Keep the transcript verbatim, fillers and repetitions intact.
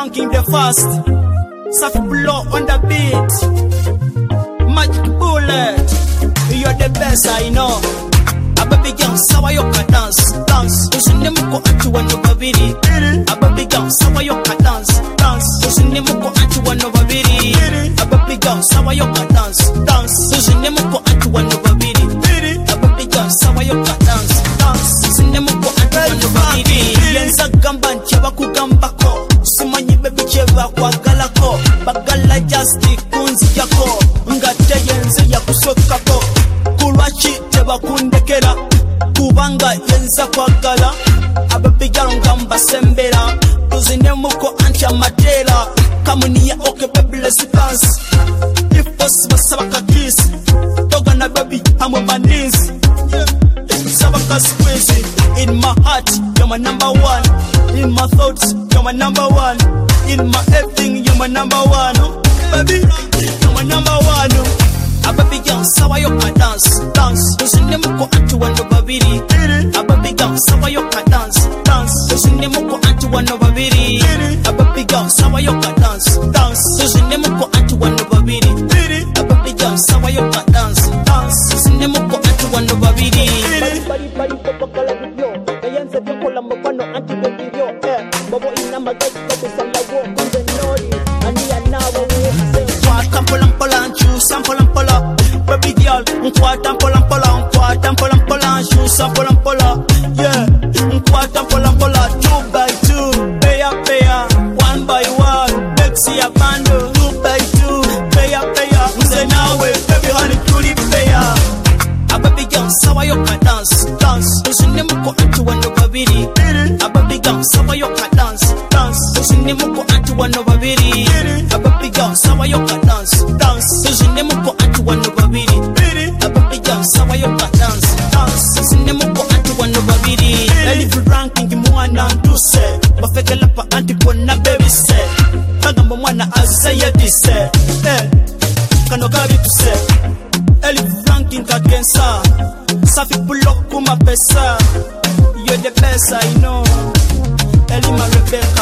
ranking the first. Safi blow on the beat. Magic bullet. You're the best I know. Ababi girl, sawa yoka dance, dance. Usine muko anti wano babiri. Ababi girl, sawa yoka dance, dance. Usine muko anti wano babiri. Ababi girl, sawa yoka dance, dance. Usine muko anti wano babiri. Ababi girl, sawa yoka dance, dance. Usine muko anti wano babiri. Yenza gamba ncheba kugambako. Sumanyi baby cheba kwa galako. Bagala justi kunzi yako. Ngate yenze ya kusokako. Kulwachi teba kundekera. Kubanga yenza kwa gala. Ababijalo ngamba sembera. Tuzine muko ancha matera. Kamuniya oke baby let's dance. If possible sabaka kiss. Toga na baby hamwe manis. Sabaka squeeze. In my heart you're my number one. In my thoughts you're my number one. In my everything you're my number one. Baby you're my number one. Ababi girl, sawa yoka dance, dance. Usine muko anti wano babiri. Ababi girl, sawa yoka dance, dance. Usine muko anti wano babiri. Ababi girl, sawa yoka dance, dance. Usine muko anti wano babiri. Ababi girl, sawa yoka dance, dance. Usine muko anti wano babiri. Bari bari bari popo kala video. Kayense toko la mbano anti video. Eh, bobo ina magaji kato salawo kunde nori. Ani anawa uwe. Kwa kampola mpola nchu sampola mpola. Baby girl, unkwata mpola mpola, unkwata mpola mpola, shusa mpola mpola, yeah. Unkwata mpola mpola, two by two, paya paya, one by one, Bexy a bando, two by two, paya paya. Mse nawe, baby honey, truly paya. A baby girl, sawa yoka dance, dance. Usine muko anti wano babiri. A baby girl, sawa yoka dance, dance. Usine muko anti wano babiri. A baby girl, sawa yoka dance, dance. Usine muko anti wano babiri. A baby girl, sawa yoka dance, dance. Usine muko anti wano babiri. Elif ranking mwana nduse. Bafekela pa anti kona baby se. Kagambo mwana azaya dise. Eh, kano gabi tuse. Elif ranking kagensa. Safi pull up kuma pesa. You're the best I know. Elima rebel.